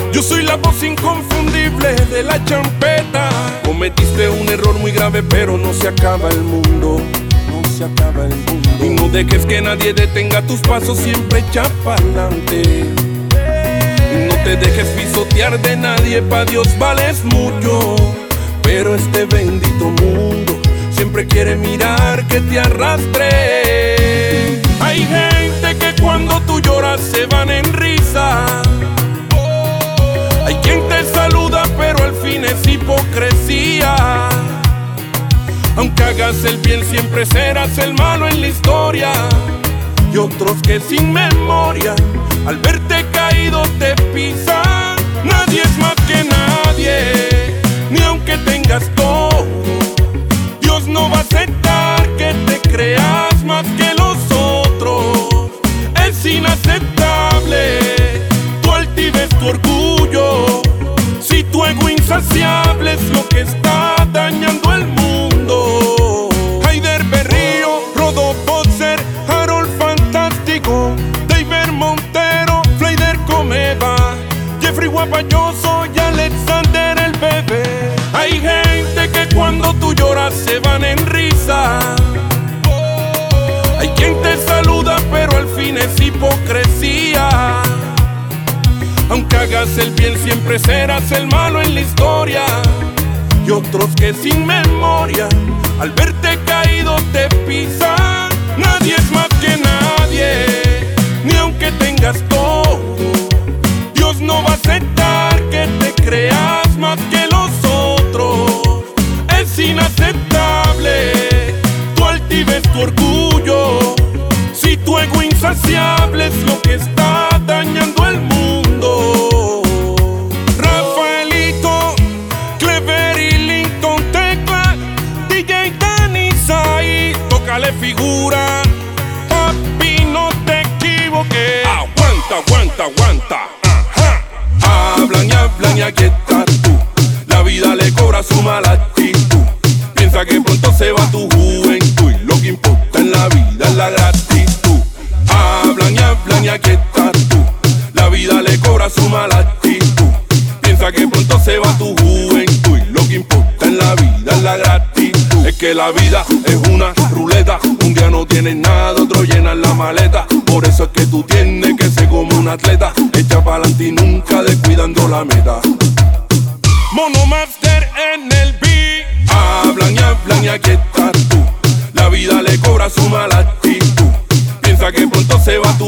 Yo soy la voz inconfundible de la champeta. Cometiste un error muy grave, pero no se acaba el mundo. No se acaba el mundo. Y no dejes que nadie detenga tus pasos, siempre echa pa'lante. Y no te dejes pisotear de nadie, pa' Dios vales mucho. Pero este bendito mundo siempre quiere mirar que te arrastre. Hay gente que cuando tú lloras se van en risa. Hay quien te saluda pero al fin es hipocresía. Aunque hagas el bien siempre serás el malo en la historia. Y otros que sin memoria al verte caído te pisan. Nadie es más que nadie, ni aunque tengas todo. Dios no va a aceptar que te creas más que los otros. Es inaceptable tu altivez, tu orgullo. Si tu ego insaciable es lo que está dañando el mundo. Haider Berrío, Rodo Boxer, Harold Fantástico, David Montero, Fleider Comeva, Jeffrey Guapayoso y Alexander el Bebé. Hay gente que cuando tú lloras se van en risa. Hay quien te saluda pero al fin es hipocresía. Aunque hagas el bien siempre serás el malo en la historia. Y otros que sin memoria al verte caído te pisan. Nadie es más que nadie, ni aunque tengas todo. Dios no va a aceptar que te creas más que los otros. Es inaceptable tu altivez, tu orgullo. Si tu ego insaciable es lo que está dañando el mundo. Rafaelito, Clever y Linton Tecla, DJ Danny Sai, tócale figura, papi no te equivoques. Aguanta, aguanta, aguanta. Hablan y aquí estás tú. La vida le cobra su mala actitud. Piensa que pronto se va tu juventud y lo que importa en la vida es la gratitud. Hablan y aquí estás tú. La vida le cobra su mala actitud. Piensa que pronto se va tu juventud y lo que importa en la vida es la gratitud. Es que la vida es una ruleta. Un día no tienes nada, otro llenas la maleta. Por eso es que tú tienes que ser como un atleta. Echa pa'lante y nunca descuidando la meta. Mono Master en el beat. Hablan y aquí estás tú. La vida le cobra su mala actitud. Piensa que pronto se va tu